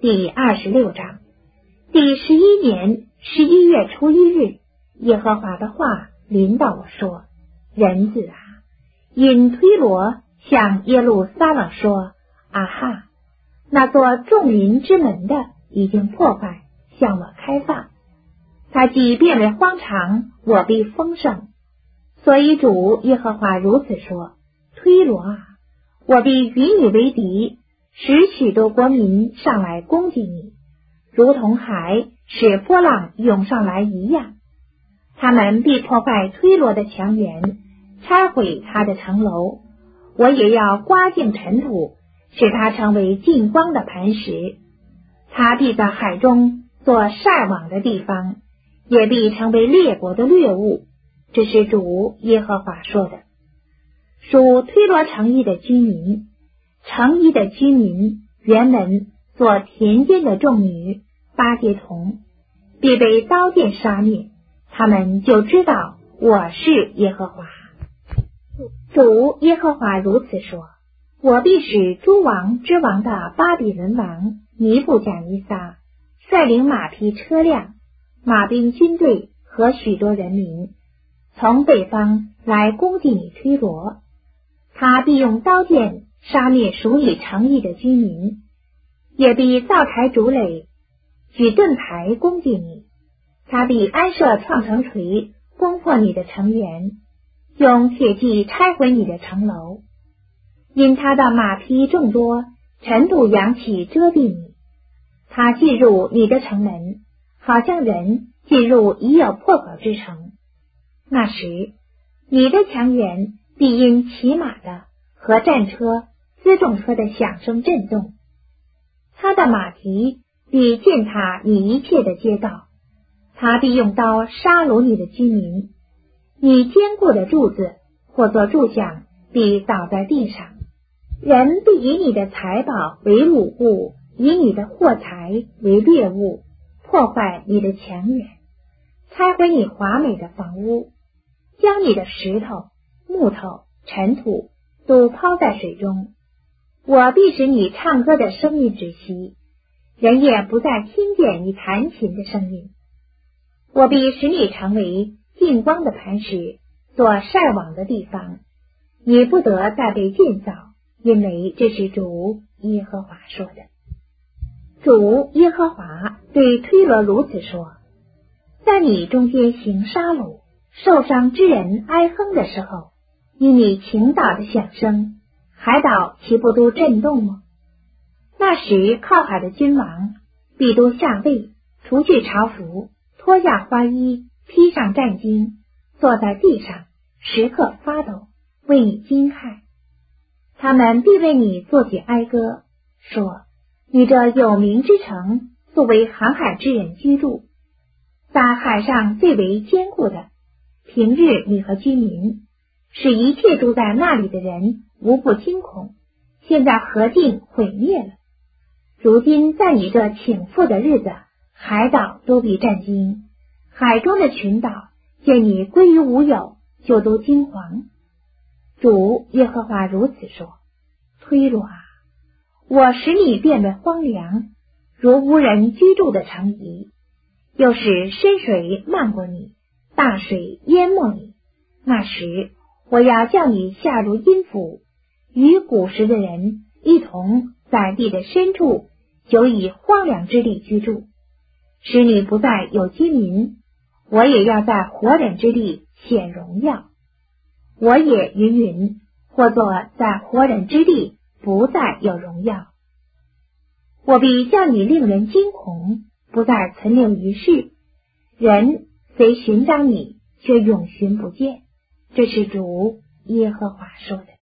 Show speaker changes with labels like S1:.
S1: 第26章。第11年11月初1日，耶和华的话临到我说：人子啊，因推罗向耶路撒冷说：啊哈，那座众民之门的已经破坏，向我开放。他既变为荒场，我必丰盛。所以主耶和华如此说：推罗啊，我必与你为敌，使许多国民上来攻击你，如同海使波浪涌上来一样。他们必破坏推罗的墙垣，拆毁他的城楼。我也要刮净尘土，使它成为净光的磐石。他必在海中做晒网的地方，也必成为列国的掠物。这是主耶和华说的。属推罗城邑的居民，城邑的居民原文做田间的众女巴结童，必被刀剑杀灭。他们就知道我是耶和华。主耶和华如此说：我必使诸王之王的巴比伦王尼布甲尼撒率领马匹车辆、马兵军队和许多人民，从北方来攻击你推罗。他必用刀剑杀灭属你城邑的居民，也必造台筑垒，举盾牌攻击你。他必安设创城锤，攻破你的城垣，用铁骑拆毁你的城楼。因他的马匹众多，尘土扬起遮蔽你。他进入你的城门，好像人进入已有破口之城。那时，你的墙垣必因骑马的和战车、辎重车的响声震动。他的马蹄必践踏你一切的街道。他必用刀杀戮你的居民。你坚固的柱子或作柱像必倒在地上。人必以你的财宝为掳物，以你的货财为掠物，破坏你的墙垣，拆毁你华美的房屋，将你的石头、木头、尘土都抛在水中。我必使你唱歌的声音止息，人也不再听见你弹琴的声音。我必使你成为净光的磐石，做晒网的地方，你不得再被建造，因为这是主耶和华说的。主耶和华对推罗如此说：在你中间行杀戮、受伤之人哀哼的时候，因你倾倒的响声，海岛岂不都震动吗？那时靠海的君王必都下位，除去朝服，脱下花衣，披上战巾，坐在地上，时刻发抖，为你惊骇。他们必为你作起哀歌，说：你这有名之城，素为航海之人居住，在海上最为坚固的。平日你和居民，使一切住在那里的人无不惊恐，现在何竟毁灭了？如今在你这倾覆的日子，海岛都必战惊，海中的群岛见你归于无有，就都惊惶。主耶和华如此说：推罗啊，我使你变为荒凉，如无人居住的城邑，又使深水漫过你，大水淹没你。那时我要叫你下入阴府，与古时的人一同在地的深处，久以荒凉之地居住，使你不再有居民。我也要在活人之地显荣耀。我也云或作在活人之地不再有荣耀。我必叫你令人惊恐，不再存留于世。人虽寻找你，却永寻不见。这是主耶和华说的。